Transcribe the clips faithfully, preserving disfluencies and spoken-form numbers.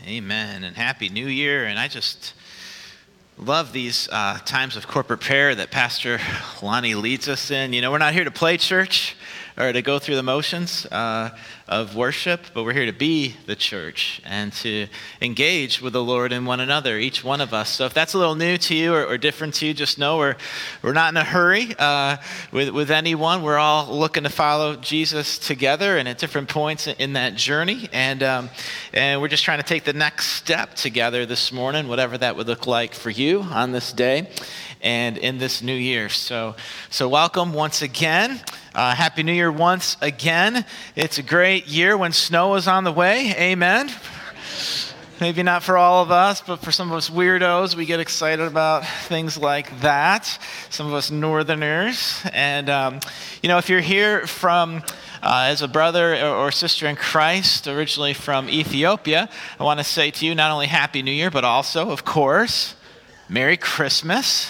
Amen, and Happy New Year. And I just love these uh, times of corporate prayer that Pastor Lonnie leads us in. You know, we're not here to play church or to go through the motions uh, of worship, but we're here to be the church and to engage with the Lord and one another, each one of us. So if that's a little new to you or, or different to you, just know we're we're not in a hurry uh, with, with anyone. We're all looking to follow Jesus together and at different points in that journey. And, um, and we're just trying to take the next step together this morning, whatever that would look like for you on this day and in this new year. So, so welcome once again. Uh, Happy New Year once again. It's a great year when snow is on the way. Amen. Maybe not for all of us, but for some of us weirdos, we get excited about things like that. Some of us northerners. And, um, you know, if you're here from Uh, as a brother or sister in Christ, originally from Ethiopia, I want to say to you not only Happy New Year, but also, of course, Merry Christmas.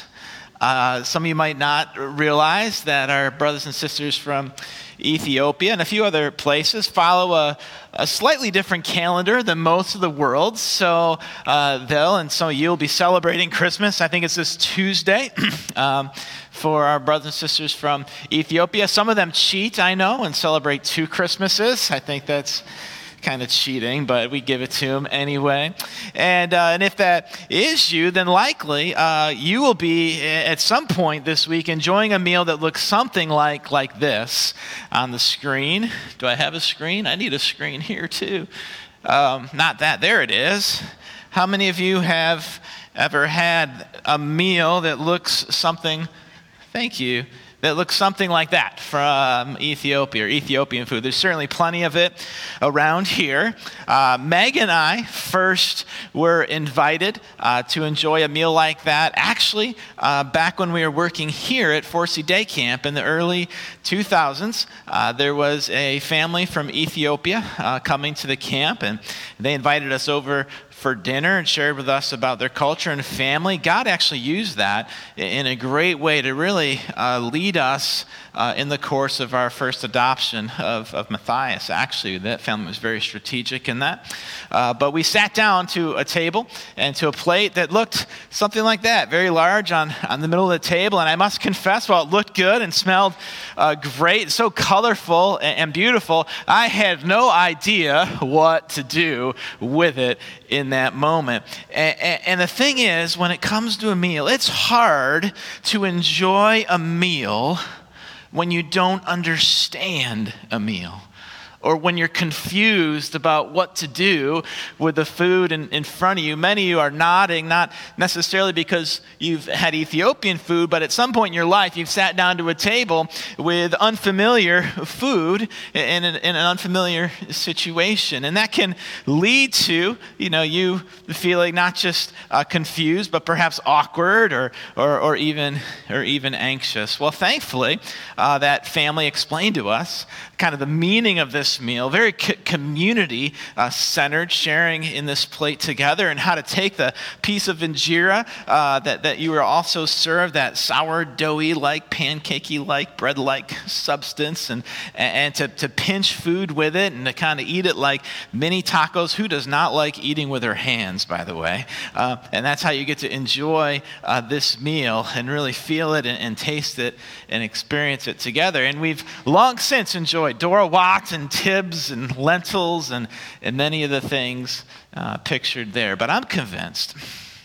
Uh, some of you might not realize that our brothers and sisters from Ethiopia and a few other places follow a, a slightly different calendar than most of the world. So uh, they'll, and some of you will be celebrating Christmas. I think it's this Tuesday. um, for our brothers and sisters from Ethiopia. Some of them cheat, I know, and celebrate two Christmases. I think that's kind of cheating, but we give it to them anyway. And uh, and if that is you, then likely uh, you will be at some point this week enjoying a meal that looks something like like this on the screen. Do I have a screen? I need a screen here too. Um, not that. There it is. How many of you have ever had a meal that looks something Thank you. That looks something like that from Ethiopia or Ethiopian food. There's certainly plenty of it around here. Uh, Meg and I first were invited uh, to enjoy a meal like that. Actually, uh, back when we were working here at Forsey Day Camp in the early two thousands, uh, there was a family from Ethiopia uh, coming to the camp, and they invited us over for dinner and shared with us about their culture and family. God actually used that in a great way to really uh, lead us uh, in the course of our first adoption of, of Matthias. Actually, that family was very strategic in that. Uh, but we sat down to a table and to a plate that looked something like that, very large on, on the middle of the table. And I must confess, while it looked good and smelled uh, great, so colorful and, and beautiful, I had no idea what to do with it in that moment. And, and the thing is, when it comes to a meal, it's hard to enjoy a meal when you don't understand a meal, or when you're confused about what to do with the food in, in front of you. Many of you are nodding, not necessarily because you've had Ethiopian food, but at some point in your life, you've sat down to a table with unfamiliar food in an, in an unfamiliar situation. And that can lead to, you know, you feeling not just uh, confused, but perhaps awkward or, or, or, even, or even anxious. Well, thankfully, uh, that family explained to us kind of the meaning of this meal, very c- community uh, centered, sharing in this plate together, and how to take the piece of injera uh, that, that you were also served, that sourdoughy like, pancakey like, bread like substance, and, and to, to pinch food with it and to kind of eat it like mini tacos. Who does not like eating with their hands, by the way? Uh, and that's how you get to enjoy uh, this meal and really feel it and, and taste it and experience it together. And we've long since enjoyed Dora Watts and Tibbs and lentils and, and many of the things uh, pictured there. But I'm convinced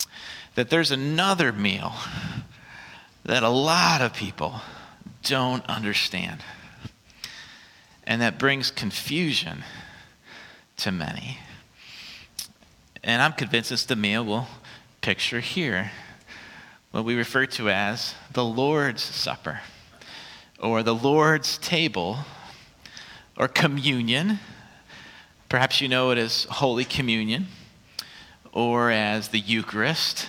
that there's another meal that a lot of people don't understand, and that brings confusion to many. And I'm convinced it's the meal we'll picture here, what we refer to as the Lord's Supper, or the Lord's table, or communion. Perhaps you know it as Holy Communion or as the Eucharist.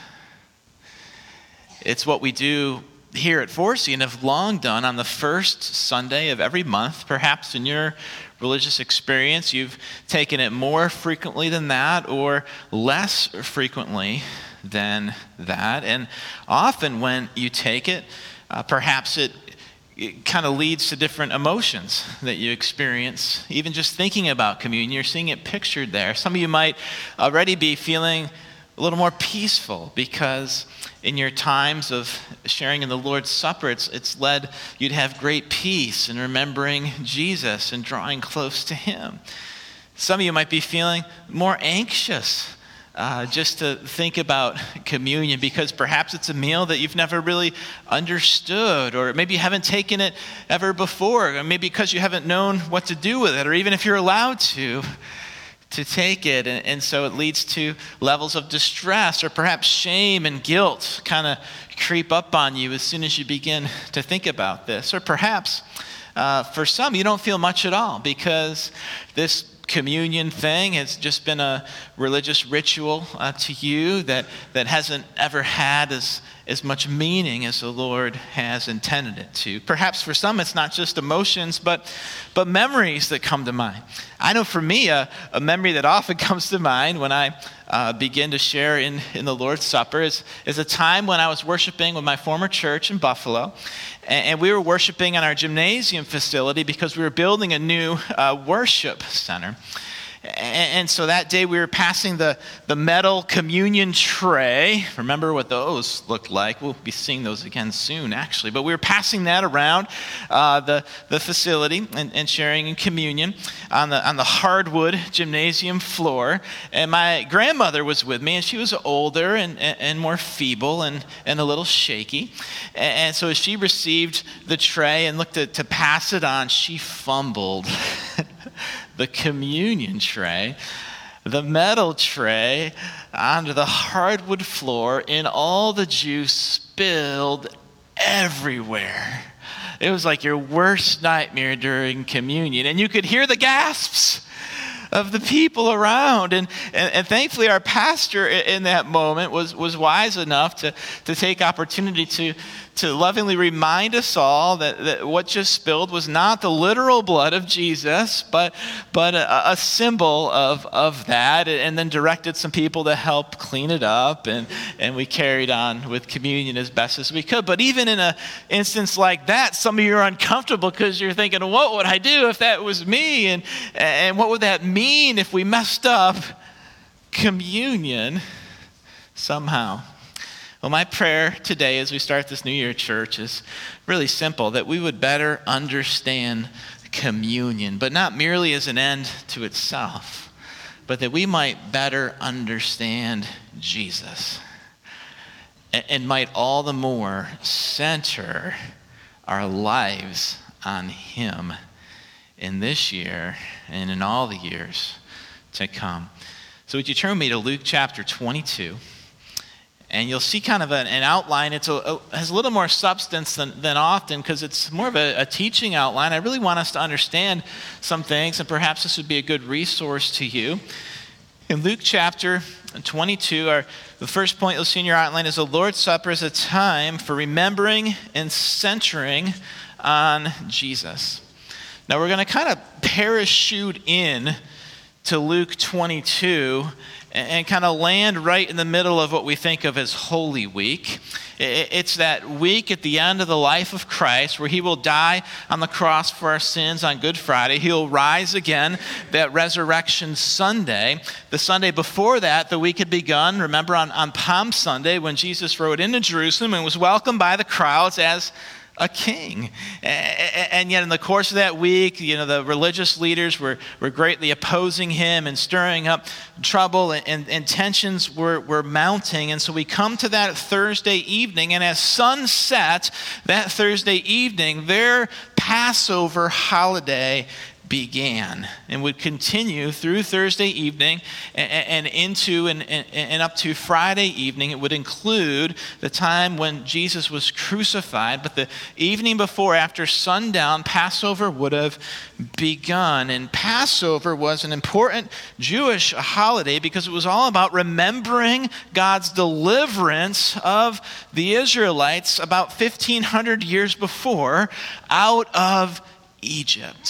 It's what we do here at Forsey and have long done on the first Sunday of every month. Perhaps in your religious experience, you've taken it more frequently than that or less frequently than that. And often when you take it, uh, perhaps it it kind of leads to different emotions that you experience. Even just thinking about communion, you're seeing it pictured there. Some of you might already be feeling a little more peaceful because in your times of sharing in the Lord's Supper, it's, it's led you to have great peace in remembering Jesus and drawing close to him. Some of you might be feeling more anxious uh, just to think about communion because perhaps it's a meal that you've never really understood, or maybe you haven't taken it ever before, or maybe because you haven't known what to do with it, or even if you're allowed to. to take it, and, and so it leads to levels of distress or perhaps shame and guilt kind of creep up on you as soon as you begin to think about this. Or perhaps uh, for some, you don't feel much at all because this communion thing has just been a religious ritual uh, to you that, that hasn't ever had as, as much meaning as the Lord has intended it to. Perhaps for some it's not just emotions, but, but memories that come to mind. I know for me, a, a memory that often comes to mind when I uh, begin to share in, in the Lord's Supper is, is a time when I was worshiping with my former church in Buffalo. And, and we were worshiping in our gymnasium facility because we were building a new uh, worship center. And so that day we were passing the, the metal communion tray. Remember what those looked like. We'll be seeing those again soon, actually. But we were passing that around uh, the, the facility and, and sharing in communion on the, on the hardwood gymnasium floor. And my grandmother was with me, and she was older and, and, and more feeble and, and a little shaky. And, and so as she received the tray and looked to, to pass it on, she fumbled the communion tray, the metal tray, onto the hardwood floor, and all the juice spilled everywhere. It was like your worst nightmare during communion, and you could hear the gasps of the people around. And, and, and thankfully our pastor in that moment was, was wise enough to, to take opportunity to, to lovingly remind us all that, that what just spilled was not the literal blood of Jesus, but, but a, a symbol of, of that, and then directed some people to help clean it up, and, and we carried on with communion as best as we could. But even in an instance like that, some of you are uncomfortable because you're thinking, what would I do if that was me? And, and what would that mean if we messed up communion somehow? Well, my prayer today as we start this new year, church, is really simple, that we would better understand communion, but not merely as an end to itself, but that we might better understand Jesus, and, and might all the more center our lives on him in this year and in all the years to come. So would you turn with me to Luke chapter twenty-two? And you'll see kind of an, an outline. It's a, a, has a little more substance than, than often because it's more of a, a teaching outline. I really want us to understand some things, and perhaps this would be a good resource to you. In Luke chapter twenty-two, our, the first point you'll see in your outline is the Lord's Supper is a time for remembering and centering on Jesus. Now we're going to kind of parachute in to Luke twenty-two and kind of land right in the middle of what we think of as Holy Week. It's that week at the end of the life of Christ where he will die on the cross for our sins on Good Friday. He'll rise again that Resurrection Sunday. The Sunday before that, the week had begun, remember, on, on Palm Sunday when Jesus rode into Jerusalem and was welcomed by the crowds as a king. And yet in the course of that week, you know, the religious leaders were, were greatly opposing him and stirring up trouble, and, and, and tensions were, were mounting. And so we come to that Thursday evening, and as sun set that Thursday evening, their Passover holiday began and would continue through Thursday evening and, and into and, and, and up to Friday evening. It would include the time when Jesus was crucified, but the evening before, after sundown, Passover would have begun. And Passover was an important Jewish holiday because it was all about remembering God's deliverance of the Israelites about fifteen hundred years before out of Egypt.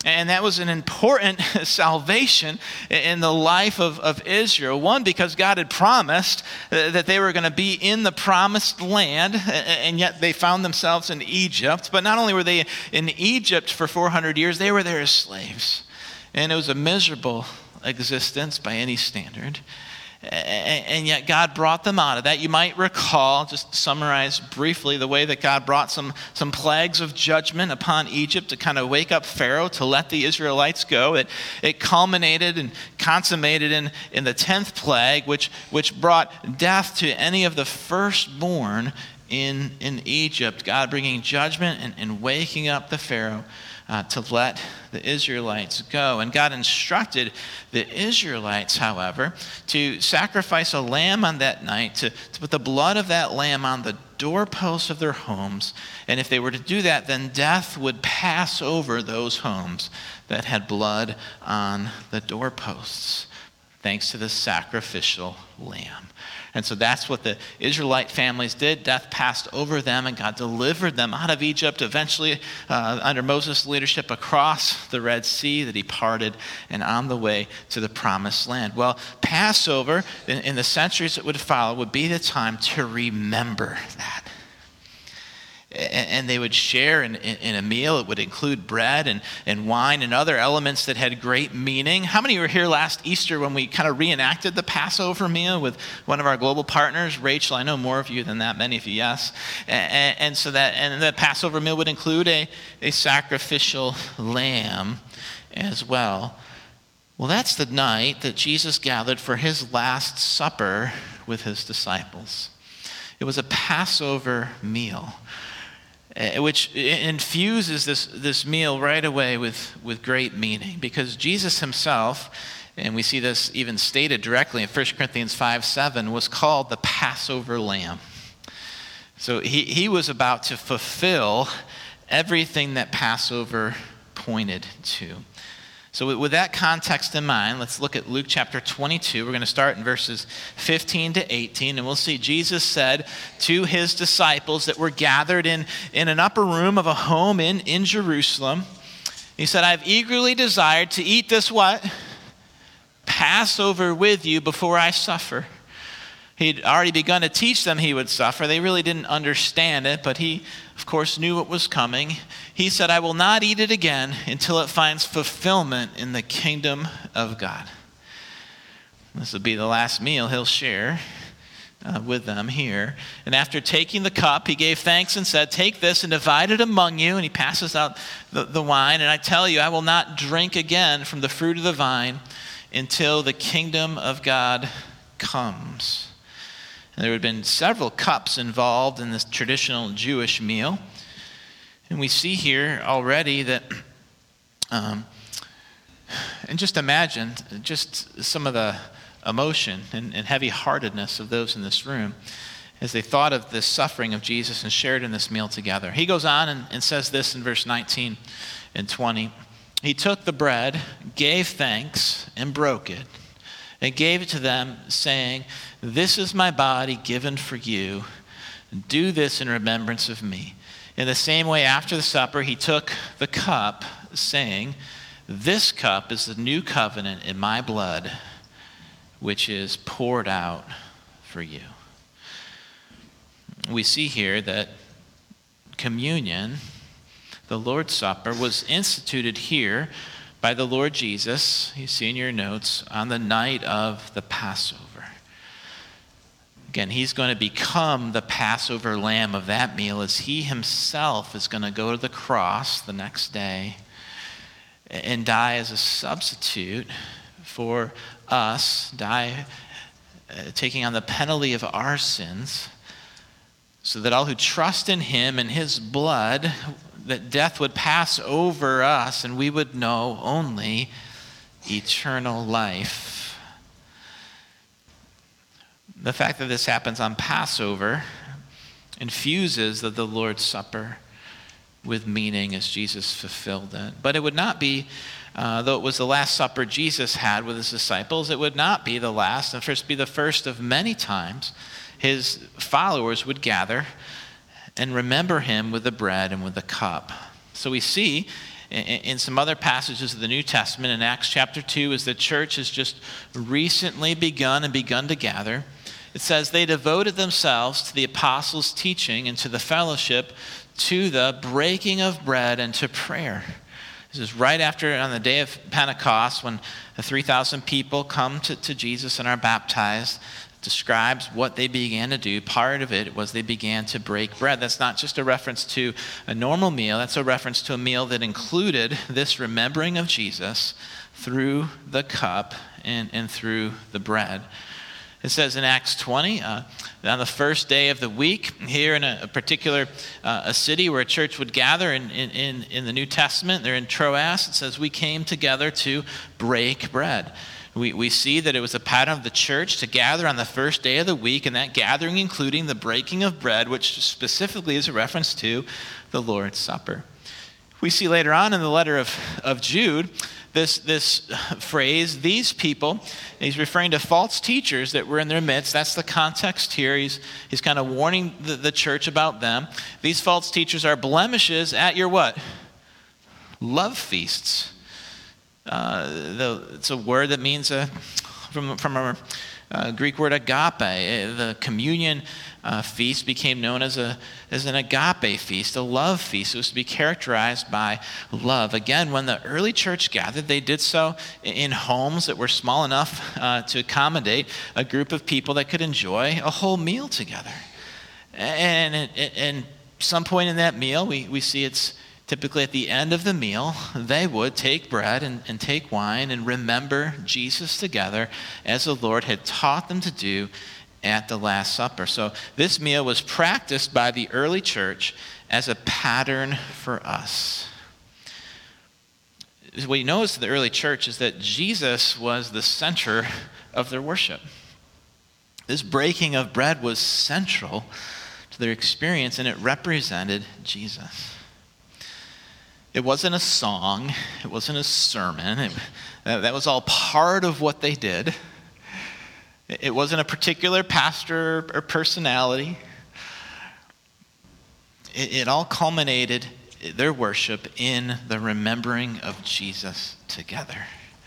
And that was an important salvation in the life of, of Israel. One, because God had promised that they were going to be in the promised land, and yet they found themselves in Egypt. But not only were they in Egypt for four hundred years, they were there as slaves. And it was a miserable existence by any standard. And yet God brought them out of that. You might recall, just to summarize briefly, the way that God brought some, some plagues of judgment upon Egypt to kind of wake up Pharaoh to let the Israelites go. It, it culminated and consummated in, in the tenth plague, which, which brought death to any of the firstborn in, in Egypt. God bringing judgment and, and waking up the Pharaoh Uh, to let the Israelites go. And God instructed the Israelites, however, to sacrifice a lamb on that night, to, to put the blood of that lamb on the doorposts of their homes. And if they were to do that, then death would pass over those homes that had blood on the doorposts, thanks to the sacrificial lamb. And so that's what the Israelite families did. Death passed over them, and God delivered them out of Egypt, eventually uh, under Moses' leadership across the Red Sea that he parted and on the way to the promised land. Well, Passover, in, in the centuries that would follow, would be the time to remember that. And they would share in, in a meal. It would include bread and, and wine and other elements that had great meaning. How many were here last Easter when we kind of reenacted the Passover meal with one of our global partners, Rachel? I know more of you than that, many of you, yes. And, and so that, and the Passover meal would include a, a sacrificial lamb as well. Well, that's the night that Jesus gathered for his last supper with his disciples. It was a Passover meal, which infuses this, this meal right away with, with great meaning, because Jesus himself, and we see this even stated directly in First Corinthians five seven, was called the Passover Lamb. So he, he was about to fulfill everything that Passover pointed to. So with that context in mind, let's look at Luke chapter twenty-two. We're going to start in verses fifteen to eighteen, and we'll see Jesus said to his disciples that were gathered in, in an upper room of a home in, in Jerusalem. He said, "I've eagerly desired to eat this" what? "Passover with you before I suffer." He'd already begun to teach them he would suffer. They really didn't understand it, but he, of course, knew what was coming. He said, "I will not eat it again until it finds fulfillment in the kingdom of God." This will be the last meal he'll share uh, with them here. And after taking the cup, he gave thanks and said, "Take this and divide it among you." And he passes out the, the wine. "And I tell you, I will not drink again from the fruit of the vine until the kingdom of God comes." And there had been several cups involved in this traditional Jewish meal. And we see here already that, um, and just imagine just some of the emotion and, and heavy-heartedness of those in this room as they thought of the suffering of Jesus and shared in this meal together. He goes on and, and says this in verse nineteen and twenty. "He took the bread, gave thanks, and broke it, and gave it to them, saying, 'This is my body given for you. Do this in remembrance of me.' In the same way, after the supper, he took the cup, saying, 'This cup is the new covenant in my blood, which is poured out for you.'" We see here that communion, the Lord's Supper, was instituted here by the Lord Jesus, you see in your notes, on the night of the Passover. Again, he's going to become the Passover lamb of that meal as he himself is going to go to the cross the next day and die as a substitute for us, die uh, taking on the penalty of our sins, so that all who trust in him and his blood, that death would pass over us and we would know only eternal life. The fact that this happens on Passover infuses the, the Lord's Supper with meaning as Jesus fulfilled it. But it would not be, uh, though it was the last supper Jesus had with his disciples, it would not be the last, and first be the first of many times his followers would gather and remember him with the bread and with the cup. So we see in, in some other passages of the New Testament, in Acts chapter two, as the church has just recently begun and begun to gather, it says they devoted themselves to the apostles' teaching and to the fellowship, to the breaking of bread and to prayer. This is right after, on the day of Pentecost, when the three thousand people come to, to Jesus and are baptized. It describes what they began to do. Part of it was they began to break bread. That's not just a reference to a normal meal. That's a reference to a meal that included this remembering of Jesus through the cup and, and through the bread. It says in Acts twenty, uh, on the first day of the week, here in a, a particular uh, a city where a church would gather in, in, in the New Testament, they're in Troas, it says, we came together to break bread. We, we see that it was a pattern of the church to gather on the first day of the week, and that gathering including the breaking of bread, which specifically is a reference to the Lord's Supper. We see later on in the letter of, of Jude, This this phrase, these people, he's referring to false teachers that were in their midst. That's the context here. He's, he's kind of warning the, the church about them. These false teachers are blemishes at your what? Love feasts. Uh, the, it's a word that means, a, from, from our uh, Greek word agape. The communion Uh, feast became known as a as an agape feast, a love feast. It was to be characterized by love. Again, when the early church gathered, they did so in homes that were small enough uh, to accommodate a group of people that could enjoy a whole meal together. And at some point in that meal, we, we see it's typically at the end of the meal, they would take bread and, and take wine and remember Jesus together as the Lord had taught them to do at the Last Supper. So this meal was practiced by the early church as a pattern for us. What you notice in the early church is that Jesus was the center of their worship. This breaking of bread was central to their experience, and it represented Jesus. It wasn't a song. It wasn't a sermon. It, that was all part of what they did. It wasn't a particular pastor or personality. It, it all culminated, their worship, in the remembering of Jesus together.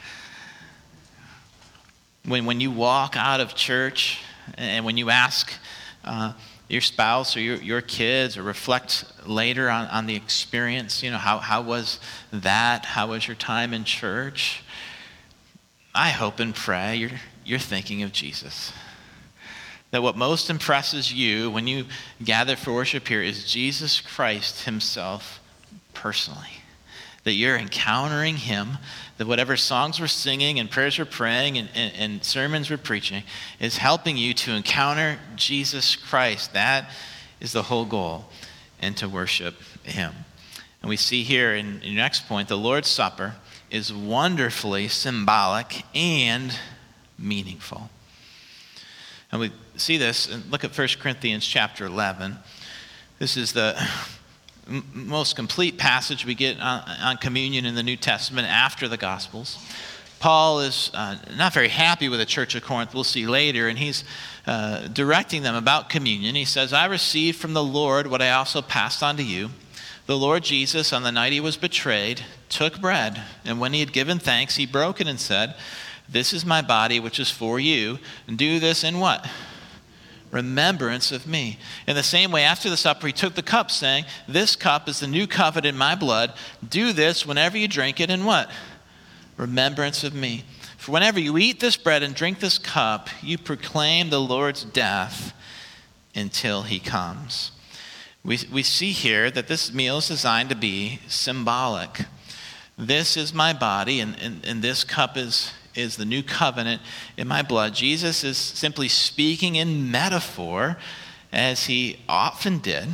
When, when you walk out of church and when you ask uh, your spouse or your, your kids or reflect later on, on the experience, you know, how, how was that? How was your time in church? I hope and pray you're you're thinking of Jesus. That what most impresses you when you gather for worship here is Jesus Christ himself personally. That you're encountering him, that whatever songs we're singing and prayers we're praying and, and, and sermons we're preaching is helping you to encounter Jesus Christ. That is the whole goal, and to worship him. And we see here in, in your next point, the Lord's Supper is wonderfully symbolic and meaningful. And we see this, and look at First Corinthians chapter eleven. This is the m- most complete passage we get on, on communion in the New Testament after the Gospels. Paul is uh, not very happy with the church of Corinth, we'll see later, and he's uh, directing them about communion. He says, I received from the Lord what I also passed on to you. The Lord Jesus, on the night he was betrayed, took bread, and when he had given thanks, he broke it and said, this is my body, which is for you. And do this in what? Remembrance of me. In the same way, after the supper, he took the cup, saying, this cup is the new covenant in my blood. Do this whenever you drink it in what? Remembrance of me. For whenever you eat this bread and drink this cup, you proclaim the Lord's death until he comes. We, we see here that this meal is designed to be symbolic. This is my body, and, and, and this cup is is the new covenant in my blood. Jesus is simply speaking in metaphor, as he often did,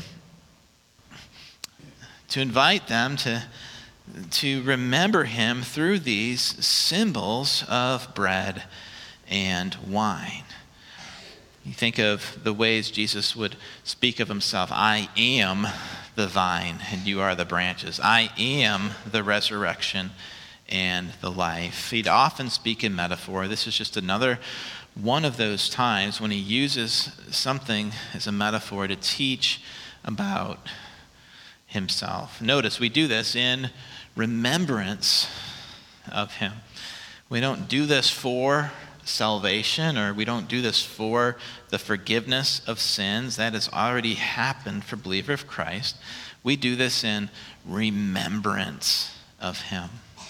to invite them to, to remember him through these symbols of bread and wine. You think of the ways Jesus would speak of himself. I am the vine, and you are the branches. I am the resurrection and the life. He'd often speak in metaphor. This is just another one of those times when he uses something as a metaphor to teach about himself. Notice we do this in remembrance of him. We don't do this for salvation, or we don't do this for the forgiveness of sins. That has already happened for believer of Christ. We do this in remembrance of him.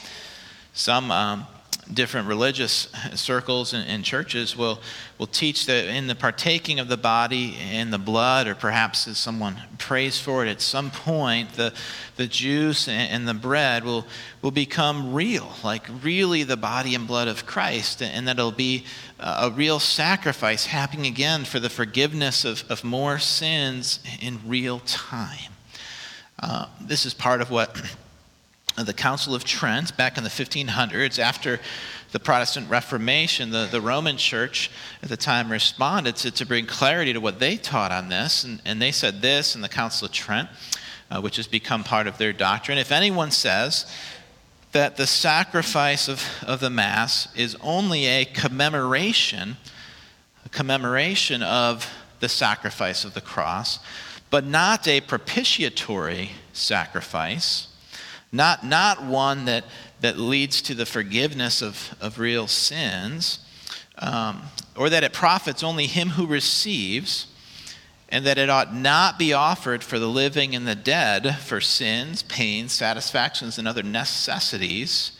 Some um, different religious circles and, and churches will, will teach that in the partaking of the body and the blood, or perhaps as someone prays for it at some point, the, the juice and, and the bread will, will become real, like really the body and blood of Christ, and that it'll be a real sacrifice happening again for the forgiveness of, of more sins in real time. Uh, this is part of what the Council of Trent, back in the fifteen hundreds, after the Protestant Reformation, the, the Roman Church at the time responded to, to bring clarity to what they taught on this. And, and they said this in the Council of Trent, uh, which has become part of their doctrine. If anyone says that the sacrifice of, of the Mass is only a commemoration, a commemoration of the sacrifice of the cross, but not a propitiatory sacrifice, Not not one that, that leads to the forgiveness of, of real sins, um, or that it profits only him who receives, and that it ought not be offered for the living and the dead for sins, pains, satisfactions, and other necessities.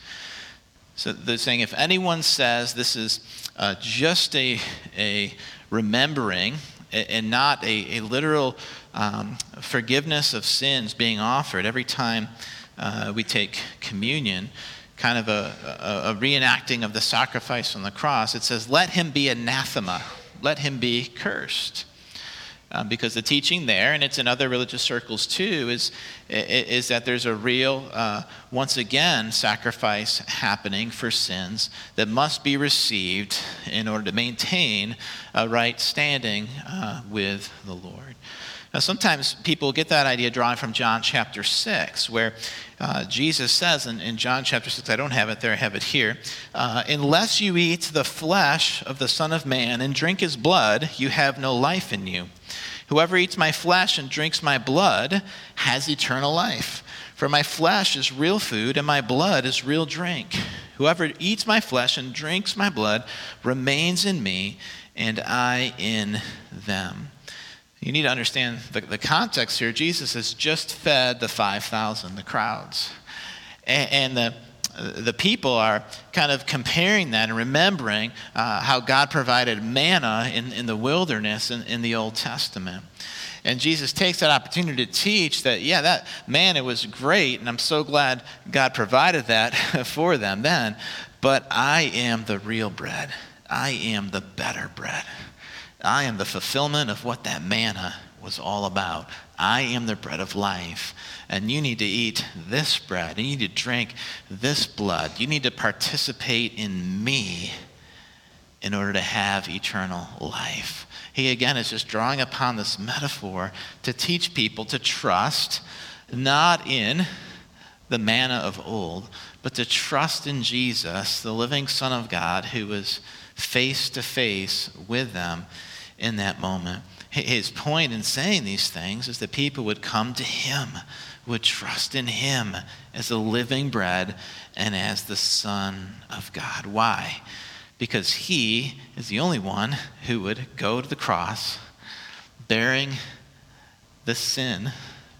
So they're saying if anyone says this is uh, just a, a remembering and not a, a literal um, forgiveness of sins being offered every time Uh, we take communion, kind of a, a, a reenacting of the sacrifice on the cross, it says, let him be anathema, let him be cursed. Um, because the teaching there, and it's in other religious circles too, is, is that there's a real, uh, once again, sacrifice happening for sins that must be received in order to maintain a right standing uh, with the Lord. Now, sometimes people get that idea drawn from John chapter six, where uh, Jesus says in, in John chapter six, I don't have it there, I have it here, uh, unless you eat the flesh of the Son of Man and drink his blood, you have no life in you. Whoever eats my flesh and drinks my blood has eternal life. For my flesh is real food and my blood is real drink. Whoever eats my flesh and drinks my blood remains in me and I in them. You need to understand the, the context here. Jesus has just fed the five thousand, the crowds. And, and the, the people are kind of comparing that and remembering uh, how God provided manna in, in the wilderness in, in the Old Testament. And Jesus takes that opportunity to teach that, yeah, that manna was great, and I'm so glad God provided that for them then, but I am the real bread. I am the better bread. I am the fulfillment of what that manna was all about. I am the bread of life. And you need to eat this bread. And you need to drink this blood. You need to participate in me in order to have eternal life. He, again, is just drawing upon this metaphor to teach people to trust not in the manna of old, but to trust in Jesus, the living Son of God, who was face to face with them in that moment. His point in saying these things is that people would come to him, would trust in him as the living bread and as the Son of God. Why? Because he is the only one who would go to the cross bearing the sin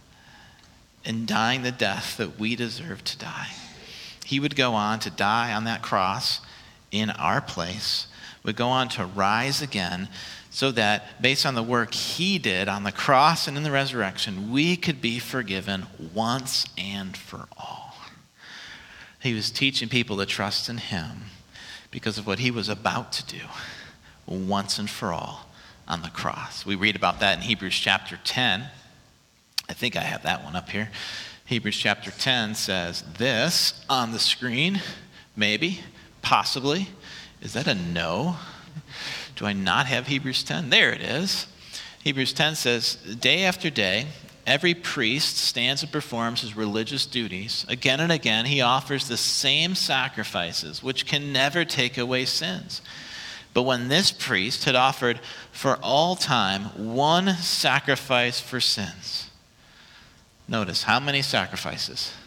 and dying the death that we deserve to die. He would go on to die on that cross in our place, would go on to rise again, so that based on the work he did on the cross and in the resurrection, we could be forgiven once and for all. He was teaching people to trust in him because of what he was about to do once and for all on the cross. We read about that in Hebrews chapter ten. I think I have that one up here. Hebrews chapter ten says this on the screen, maybe, possibly. Is that a no? Do I not have Hebrews ten? There it is. Hebrews ten says, day after day, every priest stands and performs his religious duties. Again and again, he offers the same sacrifices, which can never take away sins. But when this priest had offered for all time one sacrifice for sins, notice how many sacrifices?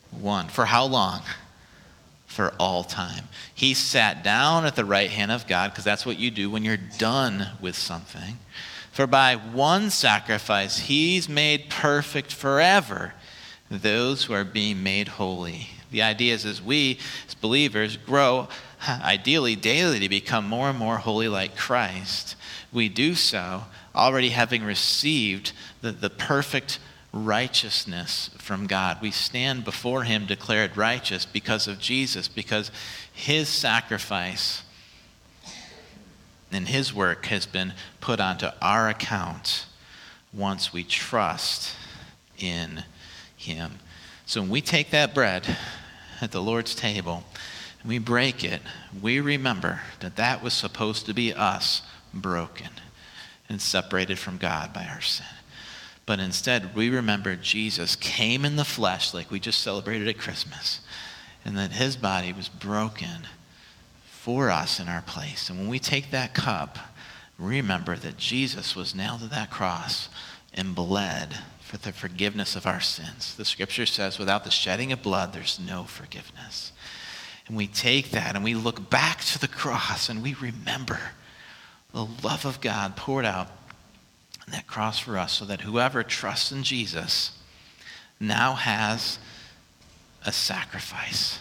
One. For how long? For all time. He sat down at the right hand of God, because that's what you do when you're done with something. For by one sacrifice, he's made perfect forever those who are being made holy. The idea is as we, as believers, grow, ideally daily, to become more and more holy like Christ, we do so already having received the, the perfect righteousness from God. We stand before him declared righteous because of Jesus, because his sacrifice and his work has been put onto our account once we trust in him. So when we take that bread at the Lord's table and we break it, we remember that that was supposed to be us broken and separated from God by our sin. But instead, we remember Jesus came in the flesh like we just celebrated at Christmas, and that his body was broken for us in our place. And when we take that cup, remember that Jesus was nailed to that cross and bled for the forgiveness of our sins. The scripture says, without the shedding of blood, there's no forgiveness. And we take that and we look back to the cross and we remember the love of God poured out on that cross for us, so that whoever trusts in Jesus now has a sacrifice.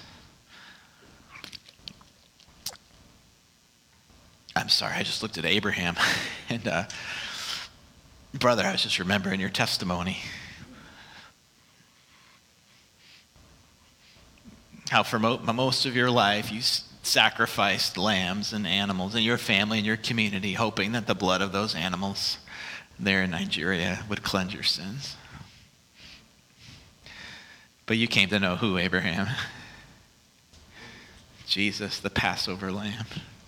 I'm sorry, I just looked at Abraham. and uh, brother, I was just remembering your testimony. How for mo- most of your life you s- sacrificed lambs and animals in your family and your community, hoping that the blood of those animals there in Nigeria would cleanse your sins. But you came to know who, Abraham? Jesus, the Passover lamb.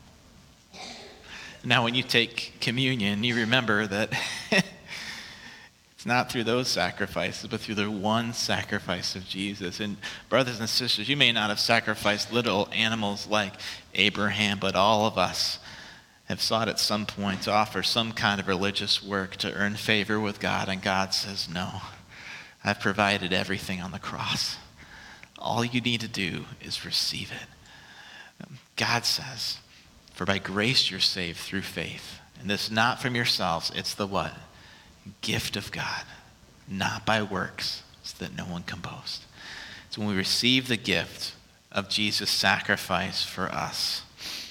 Now when you take communion, you remember that it's not through those sacrifices, but through the one sacrifice of Jesus. And brothers and sisters, you may not have sacrificed little animals like Abraham, but all of us have sought at some point to offer some kind of religious work to earn favor with God. And God says, no, I've provided everything on the cross. All you need to do is receive it. God says, for by grace you're saved through faith. And this is not from yourselves, it's the what? Gift of God, not by works, so that no one can boast. So when we receive the gift of Jesus' sacrifice for us,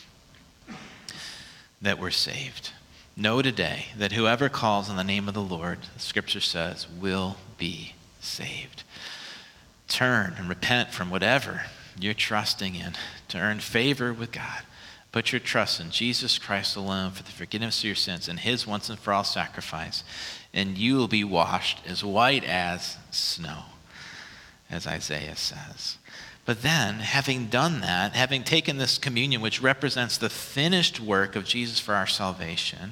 that we're saved. Know today that whoever calls on the name of the Lord, the scripture says, will be saved. Turn and repent from whatever you're trusting in to earn favor with God. Put your trust in Jesus Christ alone for the forgiveness of your sins and his once and for all sacrifice, and you will be washed as white as snow, as Isaiah says. But then, having done that, having taken this communion, which represents the finished work of Jesus for our salvation,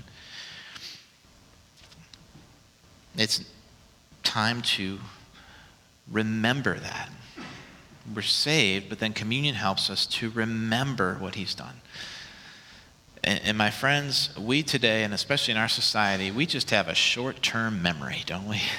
it's time to remember that. We're saved, but then communion helps us to remember what he's done. And, and my friends, we today, and especially in our society, we just have a short-term memory, don't we?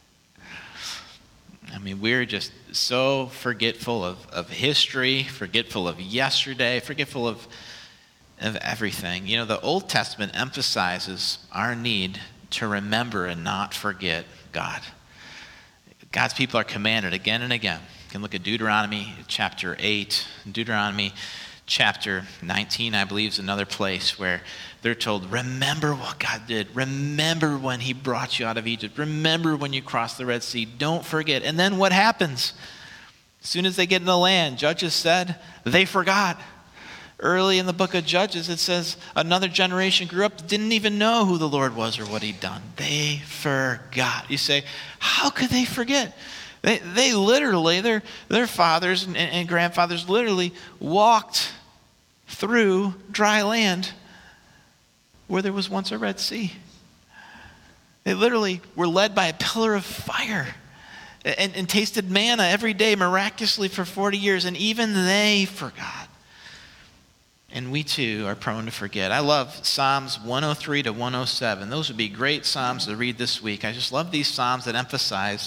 I mean, we're just so forgetful of, of history, forgetful of yesterday, forgetful of, of everything. You know, the Old Testament emphasizes our need to remember and not forget God. God's people are commanded again and again. You can look at Deuteronomy chapter eight, Deuteronomy chapter nineteen, I believe, is another place where they're told, remember what God did. Remember when he brought you out of Egypt. Remember when you crossed the Red Sea. Don't forget. And then what happens? As soon as they get in the land, Judges said, they forgot. Early in the book of Judges, it says another generation grew up, didn't even know who the Lord was or what he'd done. They forgot. You say, how could they forget? They, they literally, their, their fathers and, and grandfathers literally walked through dry land where there was once a Red Sea. They literally were led by a pillar of fire and, and tasted manna every day miraculously for forty years, and even they forgot. And we too are prone to forget. I love Psalms one oh three to one oh seven. Those would be great Psalms to read this week. I just love these Psalms that emphasize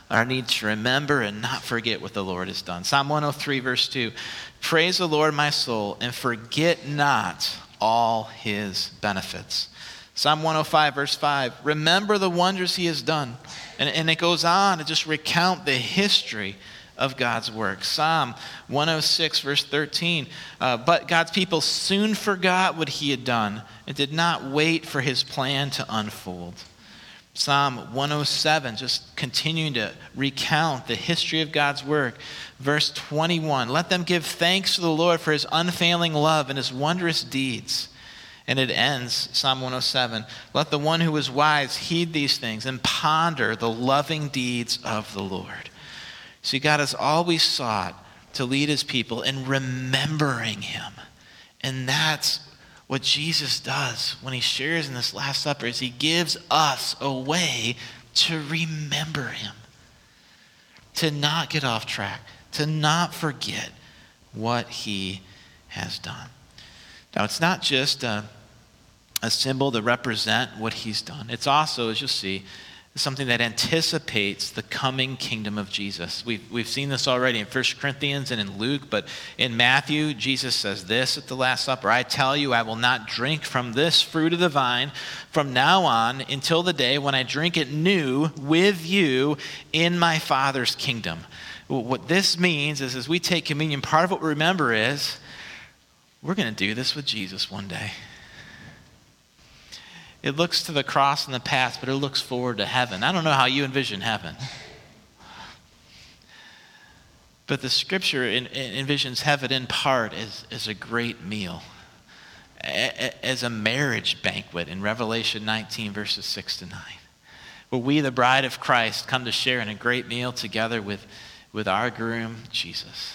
our need to remember and not forget what the Lord has done. Psalm one oh three, verse two, praise the Lord, my soul, and forget not all his benefits. Psalm one oh five, verse five, remember the wonders he has done. And, and it goes on to just recount the history of God's work. Psalm one oh six, verse thirteen, uh, but God's people soon forgot what he had done and did not wait for his plan to unfold. Psalm one oh seven, just continuing to recount the history of God's work. Verse twenty-one, let them give thanks to the Lord for his unfailing love and his wondrous deeds. And it ends, Psalm one oh seven, let the one who is wise heed these things and ponder the loving deeds of the Lord. See, God has always sought to lead his people in remembering him. And that's what Jesus does when he shares in this Last Supper, is he gives us a way to remember him, to not get off track, to not forget what he has done. Now, it's not just a, a symbol to represent what he's done. It's also, as you'll see, something that anticipates the coming kingdom of Jesus. We've, we've seen this already in First Corinthians and in Luke, but in Matthew, Jesus says this at the Last Supper, I tell you, I will not drink from this fruit of the vine from now on until the day when I drink it new with you in my Father's kingdom. What this means is as we take communion, part of what we remember is we're going to do this with Jesus one day. It looks to the cross in the past, but it looks forward to heaven. I don't know how you envision heaven. But the scripture in, in, envisions heaven in part as, as a great meal, a, as a marriage banquet in Revelation nineteen, verses six to nine, where we, the bride of Christ, come to share in a great meal together with, with our groom, Jesus.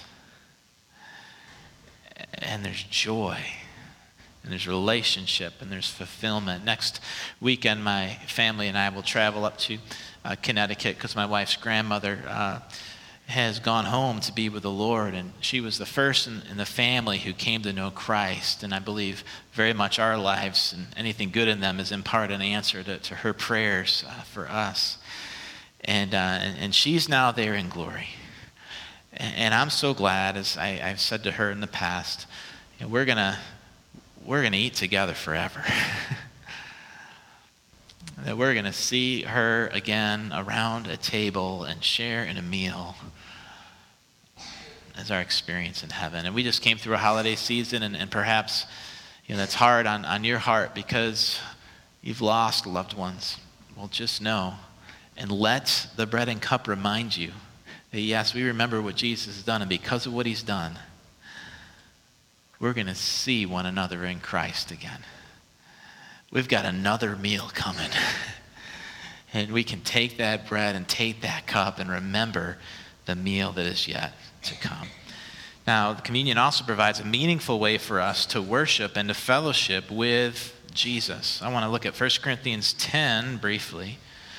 And there's joy. And there's relationship, and there's fulfillment. Next weekend, my family and I will travel up to uh, Connecticut because my wife's grandmother uh, has gone home to be with the Lord. And she was the first in, in the family who came to know Christ. And I believe very much our lives and anything good in them is in part an answer to, to her prayers uh, for us. And, uh, and, and she's now there in glory. And, and I'm so glad, as I, I've said to her in the past, you know, we're going to we're going to eat together forever. That we're going to see her again around a table and share in a meal as our experience in heaven. And we just came through a holiday season, and, and perhaps you know that's hard on, on your heart because you've lost loved ones. Well, just know and let the bread and cup remind you that yes, we remember what Jesus has done, and because of what he's done, we're going to see one another in Christ again. We've got another meal coming. And we can take that bread and take that cup and remember the meal that is yet to come. Now, the communion also provides a meaningful way for us to worship and to fellowship with Jesus. I want to look at First Corinthians ten briefly.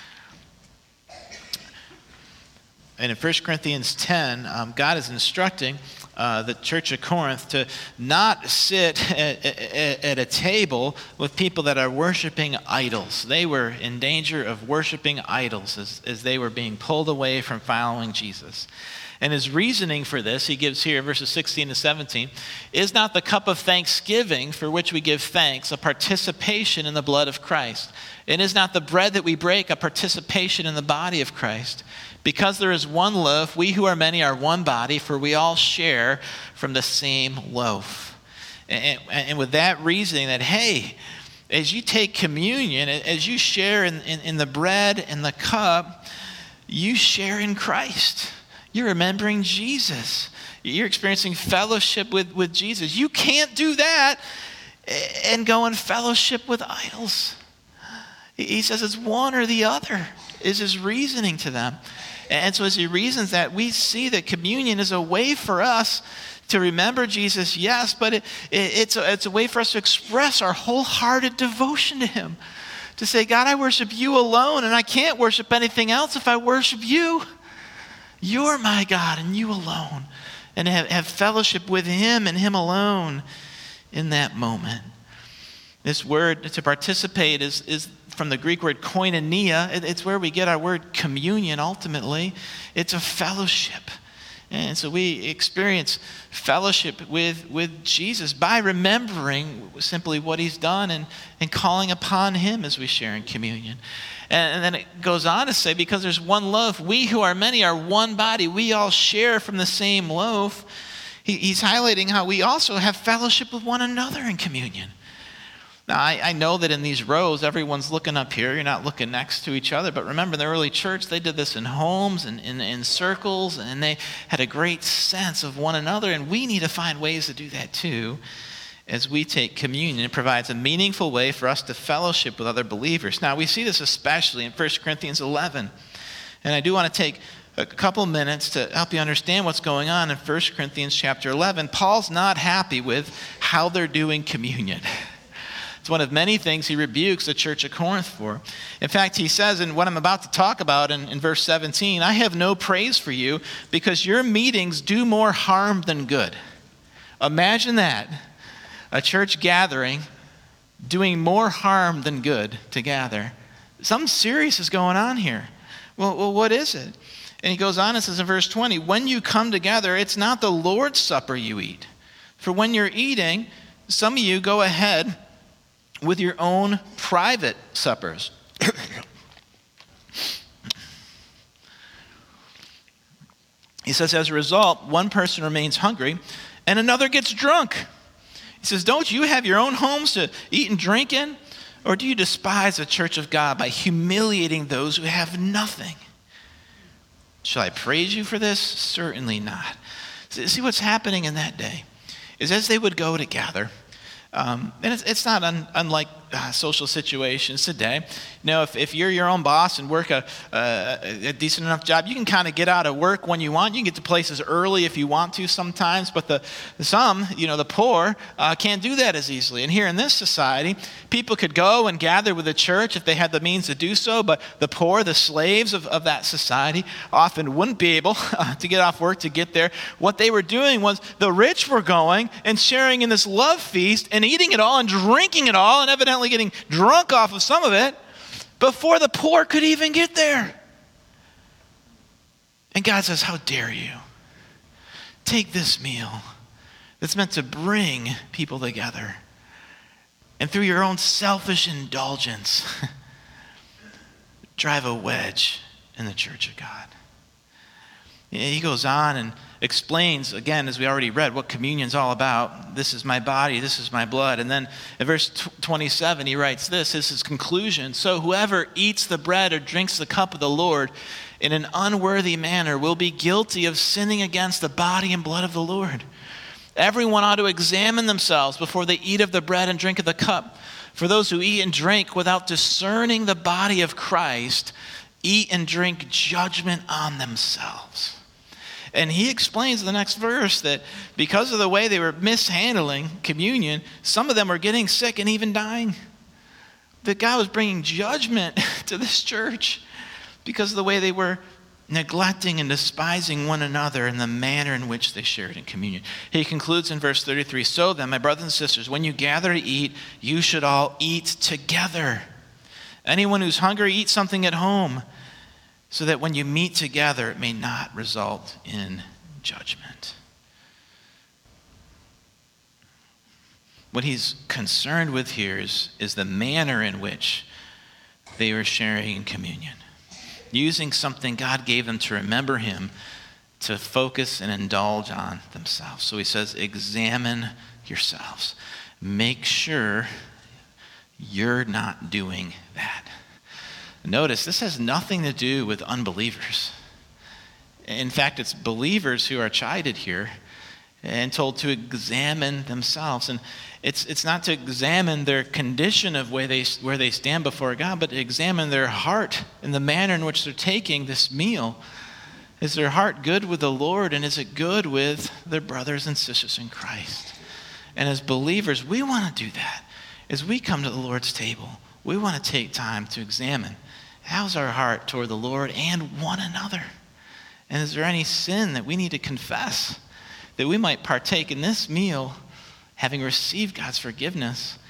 And in First Corinthians ten, um, God is instructing Uh, the church of Corinth to not sit at, at, at a table with people that are worshiping idols. They were in danger of worshiping idols as, as they were being pulled away from following Jesus. And his reasoning for this, he gives here, verses sixteen to seventeen, is not the cup of thanksgiving for which we give thanks, a participation in the blood of Christ. It is not the bread that we break, a participation in the body of Christ. Because there is one loaf, we who are many are one body, for we all share from the same loaf. And, and with that reasoning that, hey, as you take communion, as you share in, in, in the bread and the cup, you share in Christ. You're remembering Jesus. You're experiencing fellowship with, with Jesus. You can't do that and go in fellowship with idols. He says it's one or the other is his reasoning to them. And so as he reasons that, we see that communion is a way for us to remember Jesus, yes, but it, it, it's, a, it's a way for us to express our wholehearted devotion to him. To say, God, I worship you alone, and I can't worship anything else if I worship you. You're my God, and you alone. And have, have fellowship with him and him alone in that moment. This word to participate is, is from the Greek word koinonia. It, it's where we get our word communion ultimately. It's a fellowship. And so we experience fellowship with, with Jesus by remembering simply what he's done and, and calling upon him as we share in communion. And, and then it goes on to say, because there's one loaf, we who are many are one body. We all share from the same loaf. He, he's highlighting how we also have fellowship with one another in communion. Now, I, I know that in these rows, everyone's looking up here. You're not looking next to each other. But remember, in the early church, they did this in homes and in, in circles, and they had a great sense of one another. And we need to find ways to do that too as we take communion. It provides a meaningful way for us to fellowship with other believers. Now, we see this especially in First Corinthians eleven. And I do want to take a couple minutes to help you understand what's going on in First Corinthians chapter eleven. Paul's not happy with how they're doing communion. It's one of many things he rebukes the church of Corinth for. In fact, he says in what I'm about to talk about in, in verse seventeen, I have no praise for you because your meetings do more harm than good. Imagine that. A church gathering doing more harm than good to gather. Something serious is going on here. Well, well, what is it? And he goes on and says in verse twenty, when you come together, it's not the Lord's supper you eat. For when you're eating, some of you go ahead with your own private suppers. He says, as a result, one person remains hungry and another gets drunk. He says, don't you have your own homes to eat and drink in? Or do you despise the church of God by humiliating those who have nothing? Shall I praise you for this? Certainly not. See what's happening in that day is as they would go together, Um, and it's, it's not un, unlike uh, social situations today. You know, if, if you're your own boss and work a, a, a decent enough job, you can kind of get out of work when you want. You can get to places early if you want to sometimes, but the some, you know, the poor uh, can't do that as easily. And here in this society, people could go and gather with the church if they had the means to do so, but the poor, the slaves of, of that society, often wouldn't be able uh, to get off work to get there. What they were doing was the rich were going and sharing in this love feast and eating it all and drinking it all and evidently getting drunk off of some of it before the poor could even get there. And God says, how dare you take this meal that's meant to bring people together and through your own selfish indulgence drive a wedge in the church of God. He goes on and explains, again, as we already read, what communion's all about. This is my body, this is my blood. And then in verse twenty-seven, he writes this, this is his conclusion. So whoever eats the bread or drinks the cup of the Lord in an unworthy manner will be guilty of sinning against the body and blood of the Lord. Everyone ought to examine themselves before they eat of the bread and drink of the cup. For those who eat and drink without discerning the body of Christ eat and drink judgment on themselves. And he explains in the next verse that because of the way they were mishandling communion, some of them were getting sick and even dying. That God was bringing judgment to this church because of the way they were neglecting and despising one another in the manner in which they shared in communion. He concludes in verse thirty-three, so then, my brothers and sisters, when you gather to eat, you should all eat together. Anyone who's hungry, eat something at home, so that when you meet together, it may not result in judgment. What he's concerned with here is, is the manner in which they were sharing in communion, using something God gave them to remember him, to focus and indulge on themselves. So he says, examine yourselves. Make sure you're not doing that. Notice, this has nothing to do with unbelievers. In fact, it's believers who are chided here and told to examine themselves. And it's it's not to examine their condition of where they, where they stand before God, but to examine their heart and the manner in which they're taking this meal. Is their heart good with the Lord, and is it good with their brothers and sisters in Christ? And as believers, we want to do that. As we come to the Lord's table, we want to take time to examine, how's our heart toward the Lord and one another? And is there any sin that we need to confess, that we might partake in this meal, having received God's forgiveness,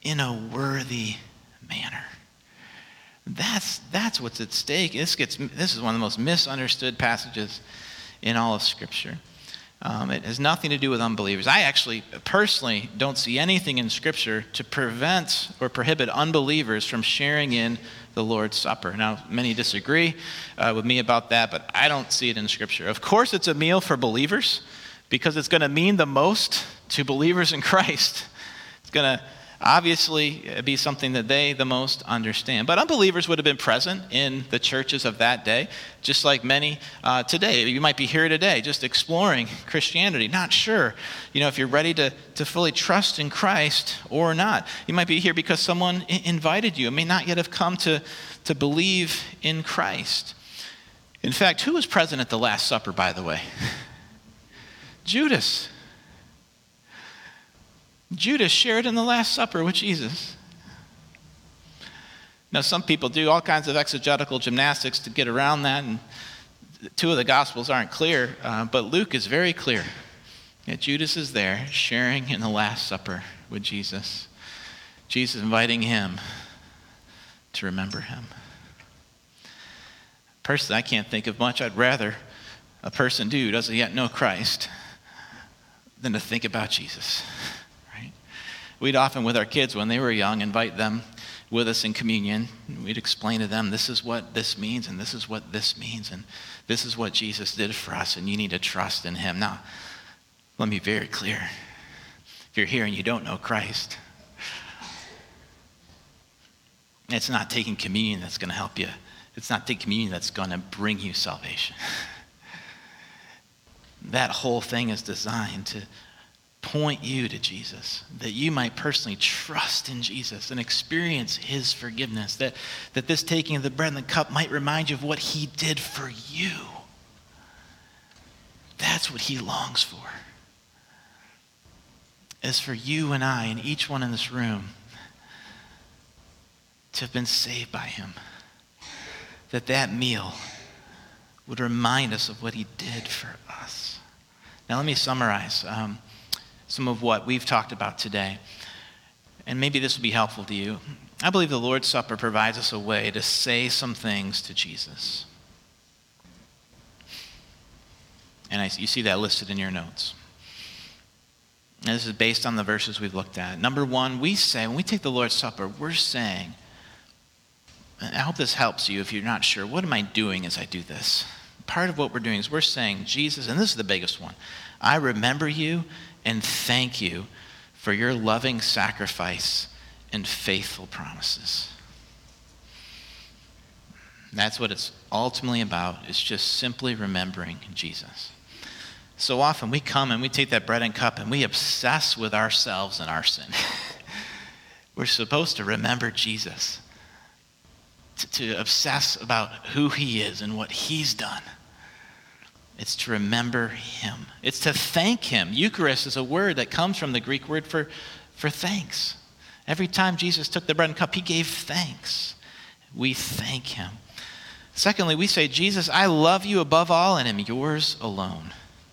in a worthy manner. That's, that's what's at stake. This, gets, this is one of the most misunderstood passages in all of Scripture. Um, it has nothing to do with unbelievers. I actually personally don't see anything in Scripture to prevent or prohibit unbelievers from sharing in the Lord's Supper. Now, many disagree uh, with me about that, but I don't see it in Scripture. Of course, it's a meal for believers because it's going to mean the most to believers in Christ. It's going to obviously be something that they the most understand. But unbelievers would have been present in the churches of that day, just like many uh, today. You might be here today just exploring Christianity, not sure, you know, if you're ready to, to fully trust in Christ or not. You might be here because someone I- invited you and may not yet have come to, to believe in Christ. In fact, who was present at the Last Supper, by the way? Judas. Judas shared in the Last Supper with Jesus. Now, some people do all kinds of exegetical gymnastics to get around that, and two of the Gospels aren't clear, uh, but Luke is very clear that Judas is there sharing in the Last Supper with Jesus. Jesus inviting him to remember him. Personally, I can't think of much I'd rather a person do who doesn't yet know Christ than to think about Jesus. We'd often, with our kids when they were young, invite them with us in communion. We'd explain to them, this is what this means, and this is what this means, and this is what Jesus did for us, and you need to trust in him. Now, let me be very clear. If you're here and you don't know Christ, it's not taking communion that's going to help you. It's not taking communion that's going to bring you salvation. That whole thing is designed to point you to Jesus, that you might personally trust in Jesus and experience his forgiveness, that, that this taking of the bread and the cup might remind you of what he did for you. That's what he longs for, is for you and I and each one in this room to have been saved by him, that that meal would remind us of what he did for us. Now let me summarize um, some of what we've talked about today. And maybe this will be helpful to you. I believe the Lord's Supper provides us a way to say some things to Jesus. And I, you see that listed in your notes. And this is based on the verses we've looked at. Number one, we say, when we take the Lord's Supper, we're saying, and I hope this helps you if you're not sure, what am I doing as I do this? Part of what we're doing is we're saying, Jesus, and this is the biggest one, I remember you and thank you for your loving sacrifice and faithful promises. That's what it's ultimately about, is just simply remembering Jesus. So often we come and we take that bread and cup and we obsess with ourselves and our sin. We're supposed to remember Jesus, to, to obsess about who he is and what he's done. It's to remember him. It's to thank him. Eucharist is a word that comes from the Greek word for, for thanks. Every time Jesus took the bread and cup, he gave thanks. We thank him. Secondly, we say, Jesus, I love you above all and am yours alone.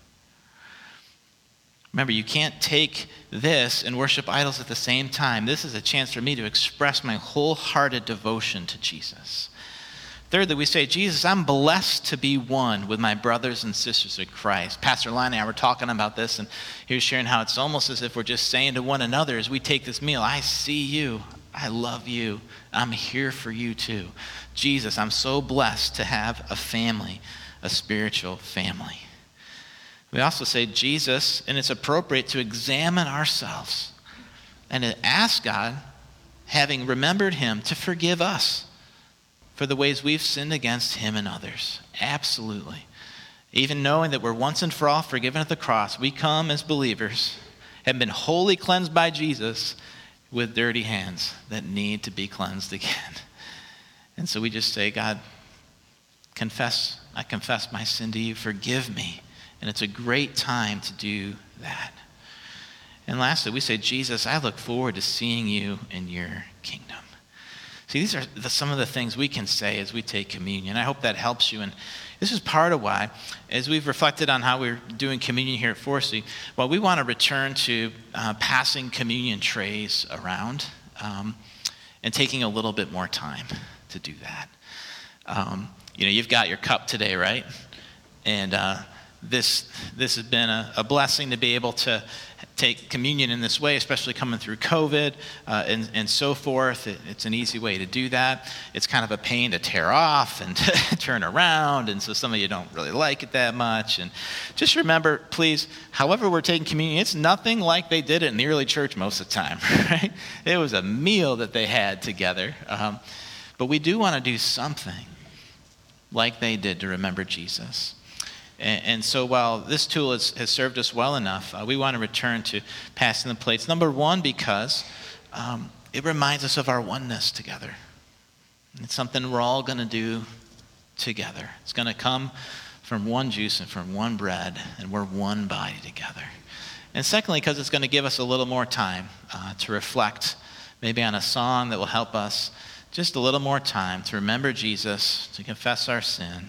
Remember, you can't take this and worship idols at the same time. This is a chance for me to express my wholehearted devotion to Jesus. Thirdly, we say, Jesus, I'm blessed to be one with my brothers and sisters in Christ. Pastor Lyon and I were talking about this, and he was sharing how it's almost as if we're just saying to one another as we take this meal, I see you, I love you, I'm here for you too. Jesus, I'm so blessed to have a family, a spiritual family. We also say, Jesus, and it's appropriate to examine ourselves and to ask God, having remembered him, to forgive us for the ways we've sinned against him and others. Absolutely. Even knowing that we're once and for all forgiven at the cross, we come as believers, have been wholly cleansed by Jesus, with dirty hands that need to be cleansed again. And so we just say, God, confess, I confess my sin to you, forgive me. And it's a great time to do that. And lastly, we say, Jesus, I look forward to seeing you in your kingdom. See, these are the, some of the things we can say as we take communion. I hope that helps you. And this is part of why, as we've reflected on how we're doing communion here at Forsey, well, we want to return to uh, passing communion trays around um, and taking a little bit more time to do that. Um, you know, you've got your cup today, right? And uh, this this has been a, a blessing to be able to take communion in this way, especially coming through COVID uh, and, and so forth. It, it's an easy way to do that. It's kind of a pain to tear off and to turn around, and so some of you don't really like it that much. And just remember, please, however we're taking communion, it's nothing like they did it in the early church most of the time, right? It was a meal that they had together. Um, but we do want to do something like they did to remember Jesus. And, and so while this tool has, has served us well enough, uh, we want to return to passing the plates. Number one, because um, it reminds us of our oneness together. It's something we're all going to do together. It's going to come from one juice and from one bread, and we're one body together. And secondly, because it's going to give us a little more time uh, to reflect maybe on a song that will help us just a little more time to remember Jesus, to confess our sin,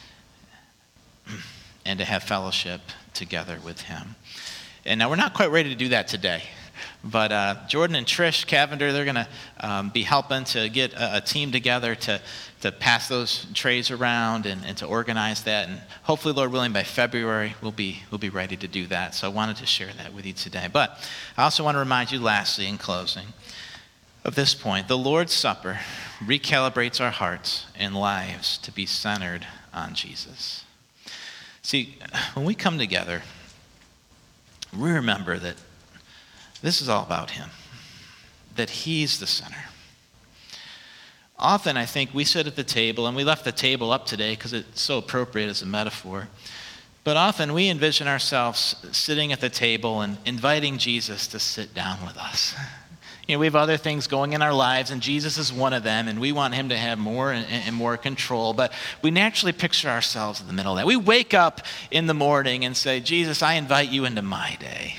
and to have fellowship together with him. And now we're not quite ready to do that today, but uh, Jordan and Trish Cavender, they're going to um, be helping to get a, a team together to, to pass those trays around and, and to organize that. And hopefully, Lord willing, by February, we'll be, we'll be ready to do that. So I wanted to share that with you today. But I also want to remind you, lastly, in closing, of this point, the Lord's Supper recalibrates our hearts and lives to be centered on Jesus. See, when we come together, we remember that this is all about him, that he's the center. Often, I think, we sit at the table, and we left the table up today because it's so appropriate as a metaphor, but often we envision ourselves sitting at the table and inviting Jesus to sit down with us. You know, we have other things going in our lives, and Jesus is one of them, and we want him to have more and, and more control. But we naturally picture ourselves in the middle of that. We wake up in the morning and say, Jesus, I invite you into my day.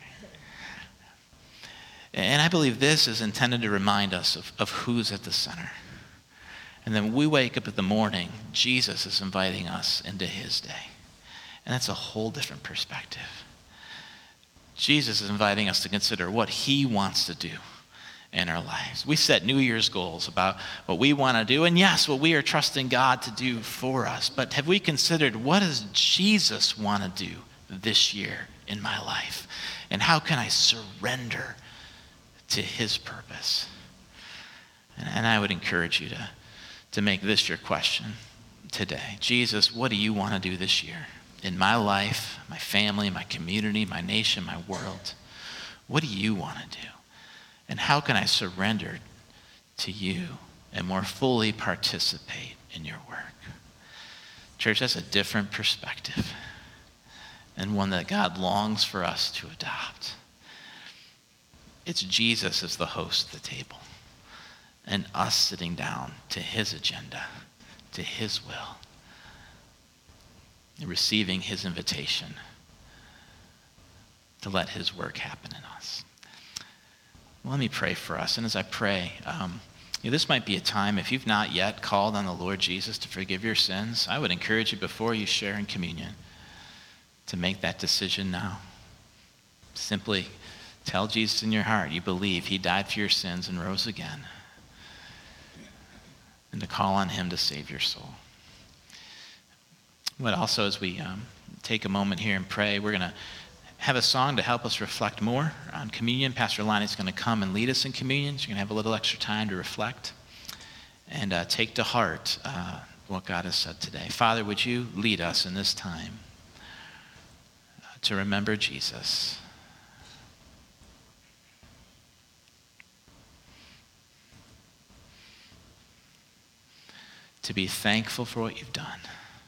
And I believe this is intended to remind us of, of who's at the center. And then we wake up in the morning, Jesus is inviting us into his day. And that's a whole different perspective. Jesus is inviting us to consider what he wants to do in our lives. We set New Year's goals about what we want to do, and yes, what we are trusting God to do for us. But have we considered, what does Jesus want to do this year in my life? And how can I surrender to his purpose? And, and I would encourage you to, to make this your question today. Jesus, what do you want to do this year in my life, my family, my community, my nation, my world? What do you want to do? And how can I surrender to you and more fully participate in your work? Church, that's a different perspective, and one that God longs for us to adopt. It's Jesus as the host of the table, and us sitting down to his agenda, to his will, and receiving his invitation to let his work happen in us. Well, let me pray for us. And as I pray, um, you know, this might be a time, if you've not yet called on the Lord Jesus to forgive your sins, I would encourage you before you share in communion to make that decision now. Simply tell Jesus in your heart you believe he died for your sins and rose again, and to call on him to save your soul. But also, as we um, take a moment here and pray, we're going to have a song to help us reflect more on communion. Pastor Lonnie is going to come and lead us in communion. So you're going to have a little extra time to reflect and uh, take to heart uh, what God has said today. Father, would you lead us in this time uh, to remember Jesus? To be thankful for what you've done.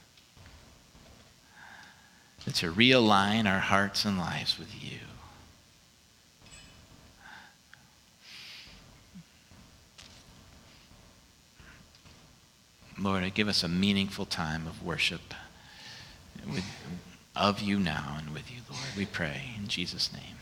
And to realign our hearts and lives with you. Lord, give us a meaningful time of worship with, of you now and with you, Lord. We pray in Jesus' name.